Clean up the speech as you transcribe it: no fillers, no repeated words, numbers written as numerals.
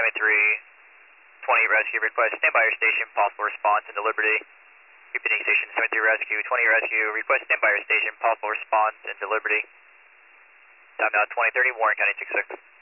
7320 rescue request. Stand by your station, possible response into Liberty. Repeating station 73 rescue, 20 rescue request. Stand by your station, possible response into Liberty. Time now 2030, Warren County 66.